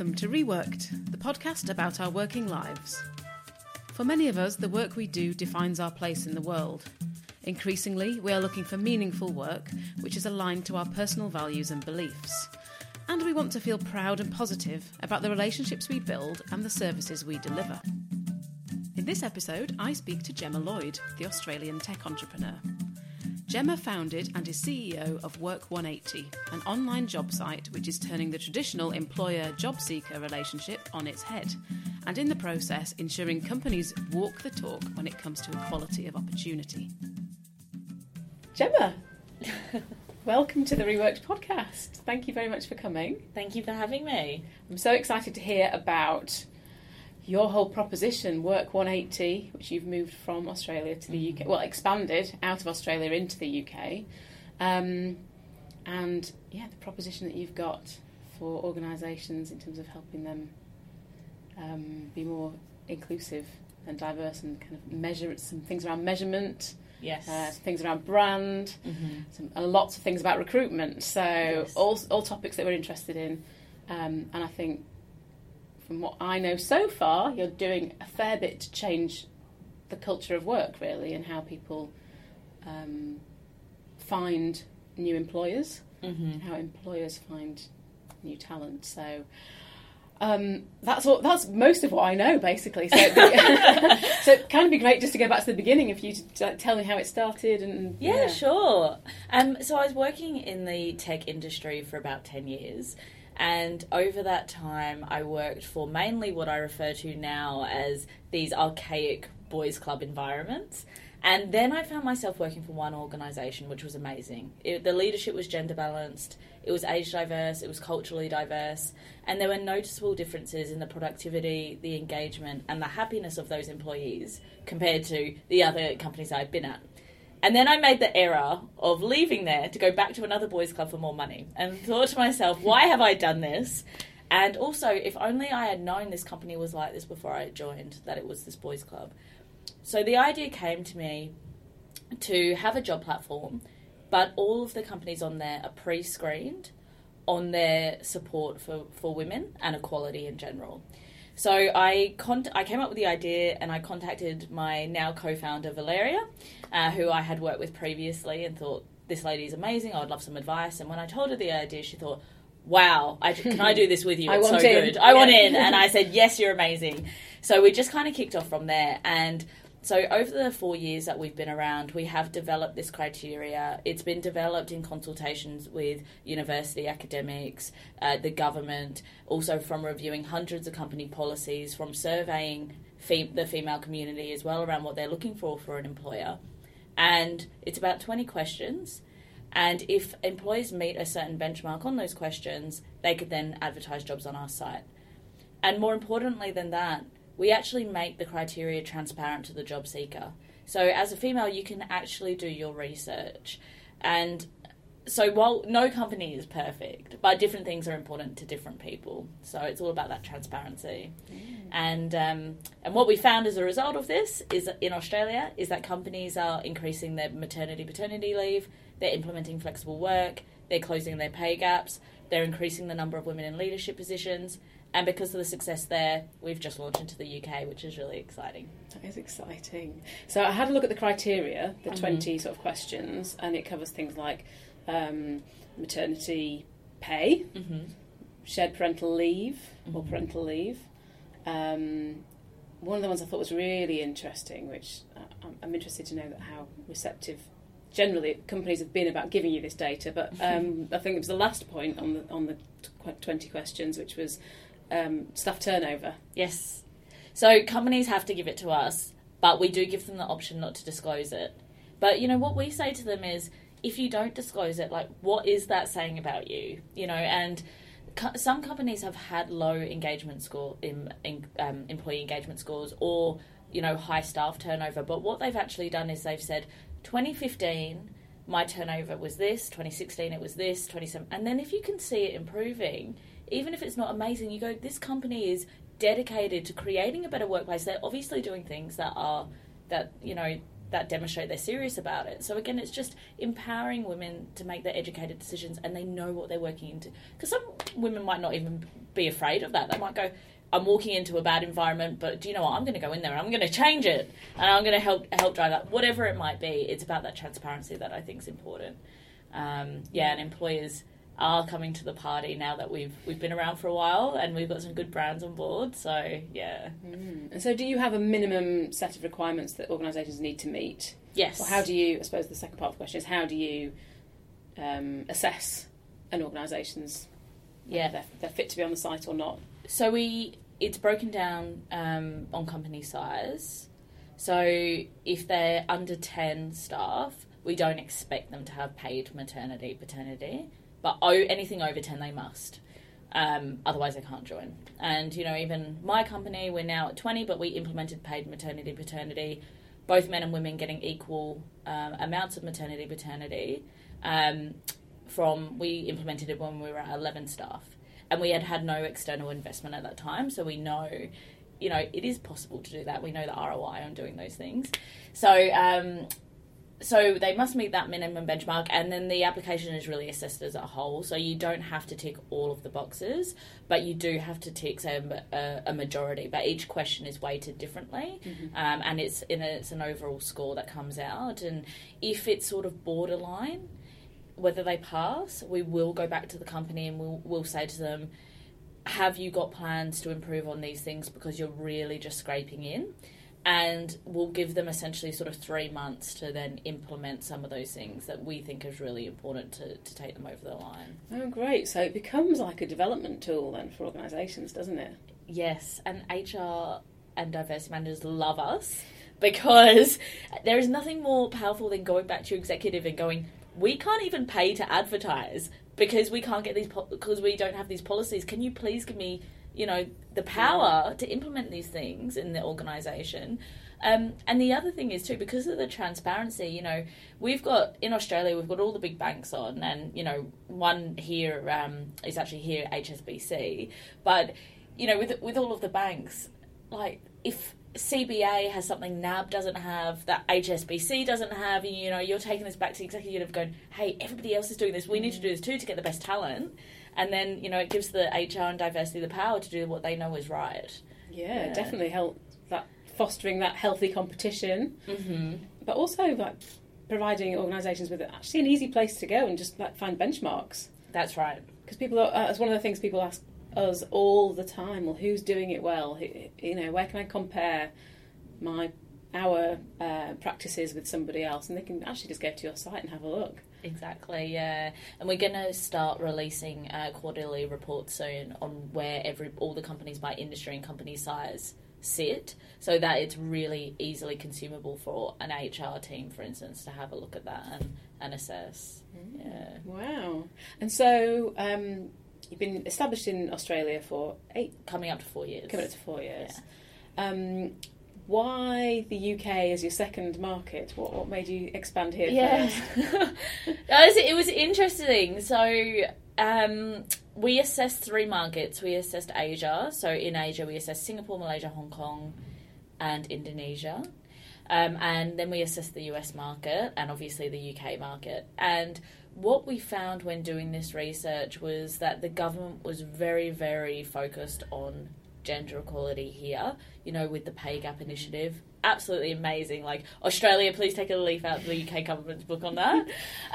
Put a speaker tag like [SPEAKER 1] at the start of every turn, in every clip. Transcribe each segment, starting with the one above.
[SPEAKER 1] welcome to Reworked, the podcast about our working lives. For many of us, the work we do defines our place in the world. Increasingly, we are looking for meaningful work which is aligned to our personal values and beliefs. And we want to feel proud and positive about the relationships we build and the services we deliver. In this episode, I speak to Gemma Lloyd, the Australian tech entrepreneur. Gemma founded and is CEO of Work 180, an online job site which is turning the traditional employer-job seeker relationship on its head, and in the process ensuring companies walk the talk when it comes to equality of opportunity. Gemma, welcome to the Reworked podcast. Thank you very much for coming.
[SPEAKER 2] Thank you for having me.
[SPEAKER 1] I'm so excited to hear about your whole proposition, Work 180, which you've moved from Australia to the UK, well, expanded out of Australia into the UK. And the proposition that you've got for organisations in terms of helping them be more inclusive and diverse, and kind of measure some things around measurement.
[SPEAKER 2] Yes.
[SPEAKER 1] Some things around brand, and lots of things about recruitment. So
[SPEAKER 2] yes.
[SPEAKER 1] all topics that we're interested in. And I think from what I know so far, you're doing a fair bit to change the culture of work, really, and how people find new employers, and how employers find new talent. So that's most of what I know, basically. So so it kind of be great just to go back to the beginning, if you to tell me how it started. And
[SPEAKER 2] yeah, sure. So I was working in the tech industry for about 10 years. And over that time, I worked for mainly what I refer to now as these archaic boys' club environments. And then I found myself working for one organisation, which was amazing. The leadership was gender balanced, it was age diverse, it was culturally diverse, and there were noticeable differences in the productivity, the engagement, and the happiness of those employees compared to the other companies I'd been at. And then I made the error of leaving there to go back to another boys' club for more money, and thought to myself, why have I done this? And also, if only I had known this company was like this before I joined, that it was this boys' club. So the idea came to me to have a job platform, but all of the companies on there are pre-screened on their support for women and equality in general. So I came up with the idea, and I contacted my now co-founder Valeria, who I had worked with previously, and thought, this lady's amazing, I would love some advice. And when I told her the idea, she thought, wow, can I do this with you? It's so good. I want in. And I said, yes, you're amazing. So we just kind of kicked off from there. And so over the 4 years that we've been around, we have developed this criteria. It's been developed in consultations with university academics, the government, also from reviewing hundreds of company policies, from surveying the female community as well around what they're looking for an employer. And it's about 20 questions. And if employers meet a certain benchmark on those questions, they could then advertise jobs on our site. And more importantly than that, we actually make the criteria transparent to the job seeker. So as a female, you can actually do your research. And so while no company is perfect, but different things are important to different people. So it's all about that transparency. And what we found as a result of this is in Australia is that companies are increasing their maternity-paternity leave, they're implementing flexible work, they're closing their pay gaps, they're increasing the number of women in leadership positions. And because of the success there, we've just launched into the UK, which is really exciting.
[SPEAKER 1] That is exciting. So I had a look at the criteria, the 20 sort of questions, and it covers things like maternity pay, shared parental leave or parental leave. One of the ones I thought was really interesting, which I'm interested to know that how receptive generally companies have been about giving you this data, but I think it was the last point on the 20 questions, which was staff turnover.
[SPEAKER 2] Yes. So companies have to give it to us, but we do give them the option not to disclose it. But, what we say to them is, if you don't disclose it, like, what is that saying about you? And some companies have had low engagement score employee engagement scores, or, high staff turnover. But what they've actually done is they've said, 2015, my turnover was this, 2016 it was this, 2017. And then if you can see it improving, even if it's not amazing, you go, this company is dedicated to creating a better workplace. They're obviously doing things that that demonstrate they're serious about it. So again, it's just empowering women to make their educated decisions, and they know what they're working into. Because some women might not even be afraid of that. They might go, I'm walking into a bad environment, but do you know what? I'm going to go in there and I'm going to change it, and I'm going to help drive that. Whatever it might be, it's about that transparency that I think is important. And employers are coming to the party now that we've been around for a while, and we've got some good brands on board. So yeah.
[SPEAKER 1] And so, do you have a minimum set of requirements that organisations need to meet?
[SPEAKER 2] Yes.
[SPEAKER 1] Or how do you? I suppose the second part of the question is, how do you assess an organisation's they're fit to be on the site or not?
[SPEAKER 2] So it's broken down on company size. So if they're under 10 staff, we don't expect them to have paid maternity, paternity. But anything over 10, they must. Otherwise, they can't join. And, even my company, we're now at 20, but we implemented paid maternity, paternity, both men and women getting equal amounts of maternity, paternity. We implemented it when we were at 11 staff. And we had no external investment at that time, so we know, it is possible to do that. We know the ROI on doing those things. So they must meet that minimum benchmark, and then the application is really assessed as a whole. So you don't have to tick all of the boxes, but you do have to tick, say, a majority. But each question is weighted differently, and it's an overall score that comes out. And if it's sort of borderline, whether they pass, we will go back to the company and we'll say to them, have you got plans to improve on these things, because you're really just scraping in? And we'll give them essentially sort of 3 months to then implement some of those things that we think is really important to take them over the line.
[SPEAKER 1] Oh, great. So it becomes like a development tool then for organisations, doesn't it?
[SPEAKER 2] Yes, and HR and diversity managers love us, because there is nothing more powerful than going back to your executive and going, we can't even pay to advertise because we can't get these because we don't have these policies. Can you please give me, the power to implement these things in the organisation? And the other thing is too, because of the transparency, we've got in Australia, we've got all the big banks on, and one here is actually here, HSBC. But with all of the banks, like if CBA has something NAB doesn't have, that HSBC doesn't have, you're taking this back to the executive going, hey, everybody else is doing this, we need to do this too to get the best talent. And then, it gives the HR and diversity the power to do what they know is right.
[SPEAKER 1] Yeah. Definitely help that fostering that healthy competition, but also providing organisations with actually an easy place to go and just find benchmarks.
[SPEAKER 2] That's right.
[SPEAKER 1] Because people it's one of the things people ask us all the time. Well, who's doing it well? Where can I compare our practices with somebody else? And they can actually just go to your site and have a look.
[SPEAKER 2] Exactly, yeah. And we're going to start releasing quarterly reports soon on where all the companies by industry and company size sit, so that it's really easily consumable for an HR team, for instance, to have a look at that and assess. Yeah.
[SPEAKER 1] Wow. And so you've been established in Australia for
[SPEAKER 2] coming up to 4 years.
[SPEAKER 1] Yeah. Why the UK as your second market? What made you expand here first?
[SPEAKER 2] It was interesting. So we assessed 3 markets. We assessed Asia. So in Asia, we assessed Singapore, Malaysia, Hong Kong, and Indonesia. And then we assessed the US market and obviously the UK market. And what we found when doing this research was that the government was very, very focused on gender equality here, with the pay gap initiative. Absolutely amazing. Like, Australia, please take a leaf out of the UK government's book on that.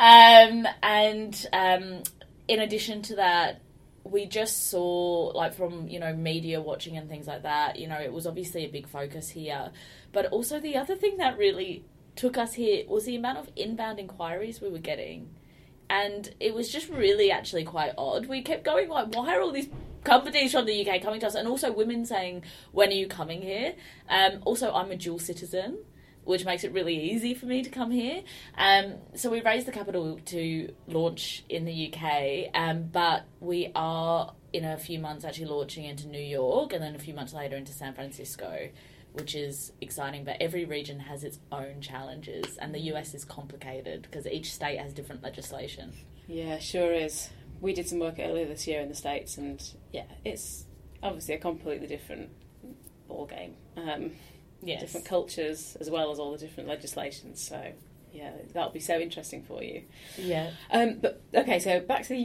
[SPEAKER 2] In addition to that, we just saw, from, media watching and things like that, it was obviously a big focus here. But also the other thing that really took us here was the amount of inbound inquiries we were getting. And it was just really actually quite odd. We kept going, why are all these companies from the UK coming to us? And also women saying, when are you coming here? Also, I'm a dual citizen, which makes it really easy for me to come here. So we raised the capital to launch in the UK, but we are, in a few months, actually launching into New York, and then a few months later into San Francisco, which is exciting. But every region has its own challenges, and the US is complicated because each state has different legislation.
[SPEAKER 1] Yeah, sure is. We did some work earlier this year in the States, and it's obviously a completely different ball game. different cultures, as well as all the different legislations. So, yeah, that'll be so interesting for you.
[SPEAKER 2] Yeah.
[SPEAKER 1] But, okay, so back to the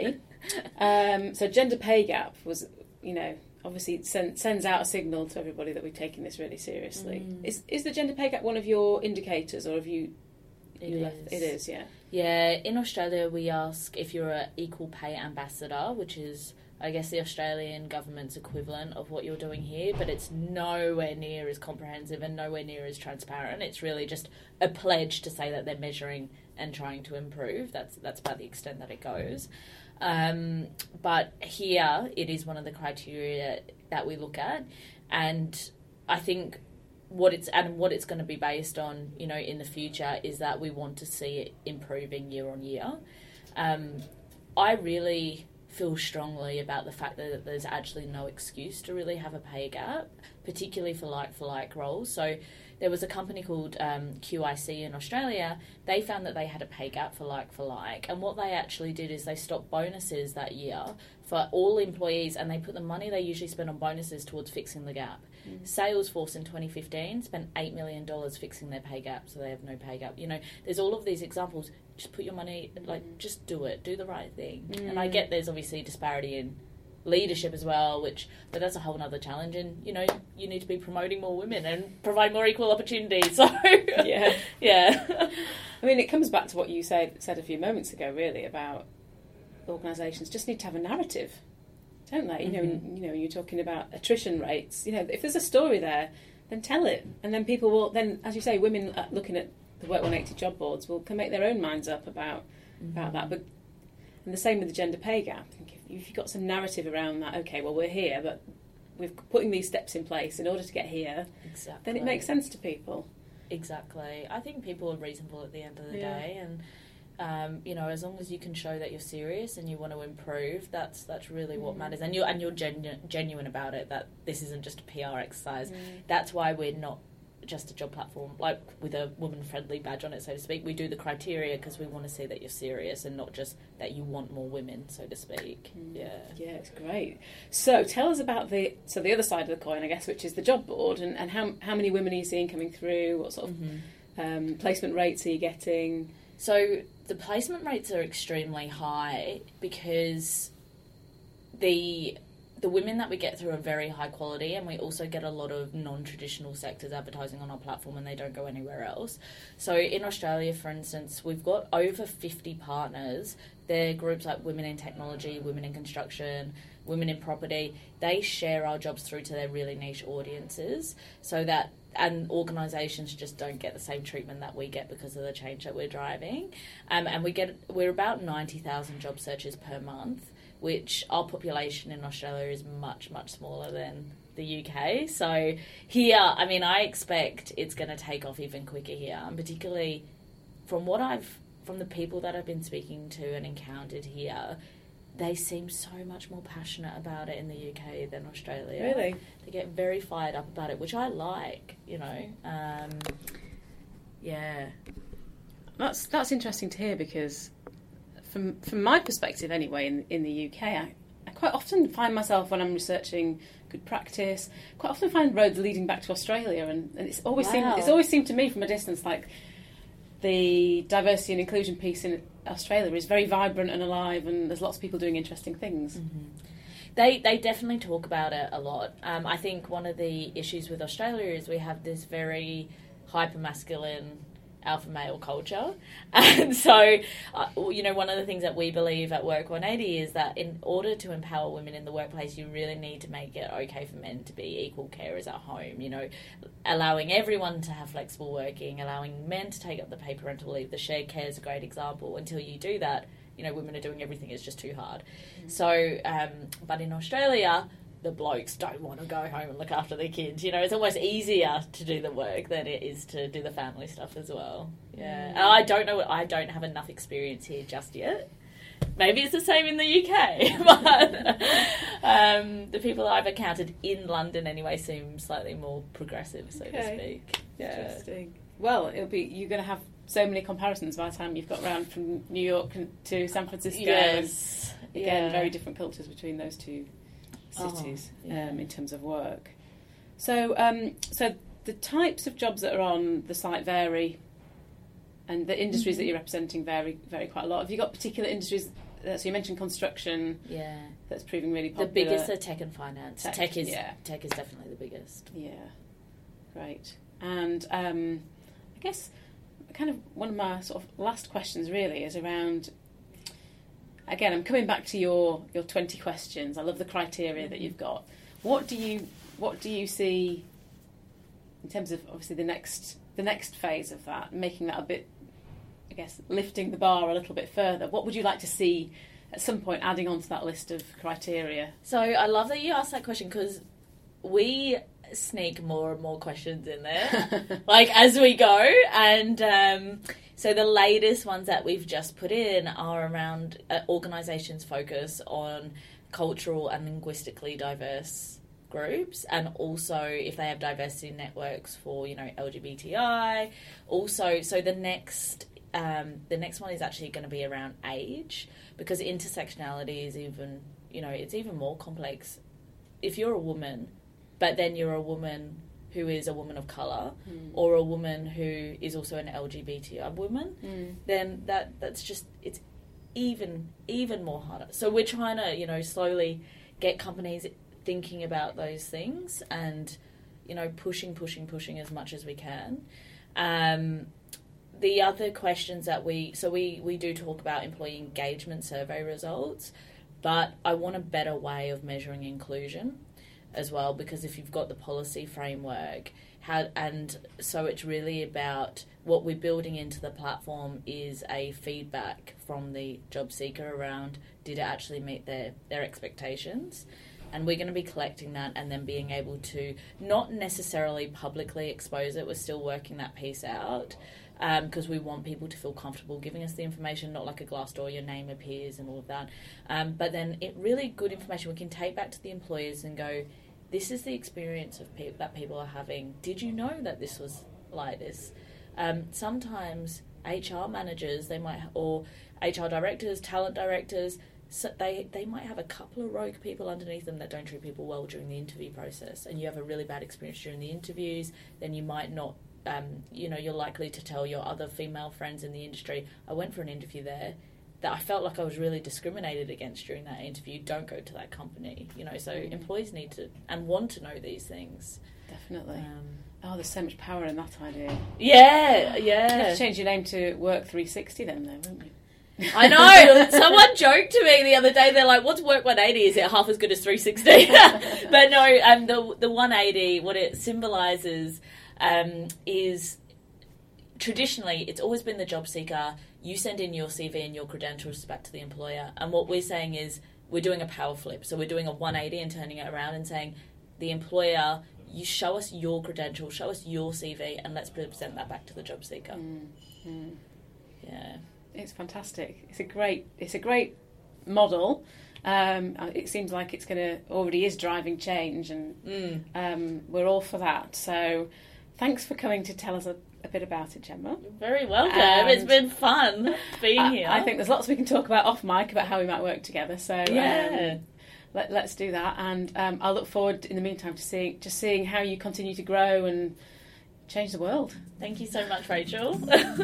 [SPEAKER 1] UK. So gender pay gap was, obviously it sends out a signal to everybody that we're taking this really seriously. Is the gender pay gap one of your indicators, or have you... It is, yeah.
[SPEAKER 2] Yeah, in Australia we ask if you're an equal pay ambassador, which is, I guess, the Australian government's equivalent of what you're doing here, but it's nowhere near as comprehensive and nowhere near as transparent. It's really just a pledge to say that they're measuring and trying to improve. That's about the extent that it goes. But here it is one of the criteria that we look at, and I think what it's going to be based on, in the future, is that we want to see it improving year on year. I really feel strongly about the fact that there's actually no excuse to really have a pay gap, particularly for like roles. So there was a company called QIC in Australia. They found that they had a pay gap for like, and what they actually did is they stopped bonuses that year for all employees, and they put the money they usually spend on bonuses towards fixing the gap. Salesforce in 2015 spent $8 million fixing their pay gap, so they have no pay gap. There's all of these examples. Just put your money, just do it. Do the right thing. And I get there's obviously disparity in leadership as well, but that's a whole other challenge. And, you need to be promoting more women and provide more equal opportunities. So, yeah.
[SPEAKER 1] I mean, it comes back to what you said a few moments ago, really, about organisations just need to have a narrative, don't they? You're talking about attrition rates. If there's a story there, then tell it, and then people will. Then, as you say, women looking at the Work 180 job boards can make their own minds up about that. But and the same with the gender pay gap. I think if you've got some narrative around that, okay, well, we're here, but we're putting these steps in place in order to get here.
[SPEAKER 2] Exactly.
[SPEAKER 1] Then it makes sense to people.
[SPEAKER 2] Exactly. I think people are reasonable at the end of the day, and as long as you can show that you're serious and you want to improve, that's really what matters. And you're genuine about it. That this isn't just a PR exercise. That's why we're not just a job platform with a woman-friendly badge on it, so to speak. We do the criteria because we want to see that you're serious and not just that you want more women, so to speak. Yeah,
[SPEAKER 1] it's great. So tell us about the other side of the coin, I guess, which is the job board, and how many women are you seeing coming through? What sort of placement rates are you getting?
[SPEAKER 2] So the placement rates are extremely high because the women that we get through are very high quality, and we also get a lot of non-traditional sectors advertising on our platform, and they don't go anywhere else. So in Australia, for instance, we've got over 50 partners. They're groups like Women in Technology, Women in Construction, Women in Property. They share our jobs through to their really niche audiences, and organisations just don't get the same treatment that we get because of the change that we're driving. And we're about 90,000 job searches per month, which our population in Australia is much, much smaller than the UK. So here, I expect it's going to take off even quicker here, and particularly from the people that I've been speaking to and encountered here, they seem so much more passionate about it in the UK than Australia.
[SPEAKER 1] Really?
[SPEAKER 2] They get very fired up about it, which I like, yeah.
[SPEAKER 1] That's interesting to hear, because from my perspective anyway, in the UK, I quite often find myself, when I'm researching good practice, quite often find roads leading back to Australia, and it's always seemed to me from a distance like the diversity and inclusion piece in Australia is very vibrant and alive, and there's lots of people doing interesting things.
[SPEAKER 2] They definitely talk about it a lot. I think one of the issues with Australia is we have this very hyper-masculine alpha male culture, and so one of the things that we believe at Work 180 is that in order to empower women in the workplace, you really need to make it okay for men to be equal carers at home, allowing everyone to have flexible working, allowing men to take up the paid parental leave. The shared care is a great example. Until you do that, women are doing everything, it's just too hard. So but in Australia, the blokes don't want to go home and look after their kids. It's almost easier to do the work than it is to do the family stuff as well. Yeah. And I don't know, I don't have enough experience here just yet. Maybe it's the same in the UK, but the people that I've encountered in London anyway seem slightly more progressive, so to speak. Yeah.
[SPEAKER 1] Interesting. Well, you're going to have so many comparisons by the time you've got round from New York to San Francisco.
[SPEAKER 2] Yes.
[SPEAKER 1] And again, very different cultures between those two cities in terms of work. So the types of jobs that are on the site vary, and the industries that you're representing vary quite a lot. Have you got particular industries? So you mentioned construction.
[SPEAKER 2] Yeah,
[SPEAKER 1] that's proving really popular.
[SPEAKER 2] The biggest are tech and finance. Tech is
[SPEAKER 1] tech
[SPEAKER 2] is definitely the biggest.
[SPEAKER 1] Yeah, great. And I guess kind of one of my sort of last questions really is around. Again, I'm coming back to your 20 questions. I love the criteria that you've got. What do you see in terms of obviously the next phase of that, making that a bit, I guess, lifting the bar a little bit further? What would you like to see at some point adding onto that list of criteria?
[SPEAKER 2] So I love that you asked that question, because we sneak more and more questions in there, like as we go, and so the latest ones that we've just put in are around organisations' focus on cultural and linguistically diverse groups, and also if they have diversity networks for, you know, LGBTI. Also, so the next one is actually going to be around age, because intersectionality is even, you know, it's even more complex. If you're a woman, but then you're a woman who is a woman of colour, or a woman who is also an LGBTI woman, then that's just, it's even more harder. So we're trying to, you know, slowly get companies thinking about those things and, you know, pushing as much as we can. The other questions that we do talk about employee engagement survey results, but I want a better way of measuring inclusion as well, because if you've got the policy framework, so it's really about what we're building into the platform is a feedback from the job seeker around, did it actually meet their expectations? And we're going to be collecting that and then being able to not necessarily publicly expose it. We're still working that piece out, because we want people to feel comfortable giving us the information, not like a Glassdoor, your name appears and all of that. But then really good information we can take back to the employers and go, this is the experience of that people are having. Did you know that this was like this? Sometimes HR managers, or HR directors, talent directors, so they might have a couple of rogue people underneath them that don't treat people well during the interview process, and you have a really bad experience during the interviews, then you might not, you're likely to tell your other female friends in the industry, I went for an interview there that I felt like I was really discriminated against during that interview, don't go to that company. You know, so employees need to and want to know these things.
[SPEAKER 1] Definitely. There's so much power in that idea.
[SPEAKER 2] Yeah.
[SPEAKER 1] You have to change your name to Work 360 then, though, won't you?
[SPEAKER 2] I know. Someone joked to me the other day. They're like, "What's Work 180? Is it half as good as 360?" But no. The 180, what it symbolises, is traditionally it's always been the job seeker. You send in your CV and your credentials back to the employer, and what we're saying is we're doing a power flip. So we're doing a 180 and turning it around and saying, the employer, you show us your credentials, show us your CV, and let's present that back to the job seeker. Yeah. It's
[SPEAKER 1] fantastic. It's a great model. It seems like it's already is driving change, and we're all for that. So, thanks for coming to tell us a bit about it, Gemma.
[SPEAKER 2] You're very welcome. It's been fun being here.
[SPEAKER 1] I think there's lots we can talk about off mic about how we might work together. So let's do that, and I'll look forward in the meantime to seeing how you continue to grow and change the world.
[SPEAKER 2] Thank you so much, Rachel.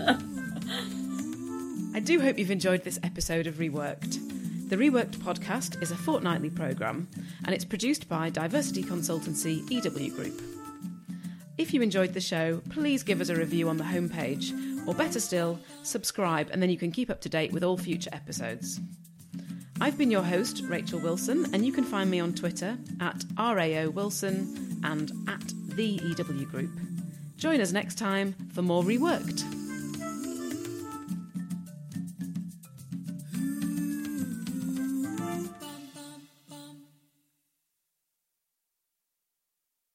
[SPEAKER 1] I do hope you've enjoyed this episode of Reworked. The Reworked podcast is a fortnightly programme, and it's produced by diversity consultancy EW Group. If you enjoyed the show, please give us a review on the homepage, or better still, subscribe, and then you can keep up to date with all future episodes. I've been your host, Rachel Wilson, and you can find me on Twitter at RAO Wilson and at the EW Group. Join us next time for more Reworked.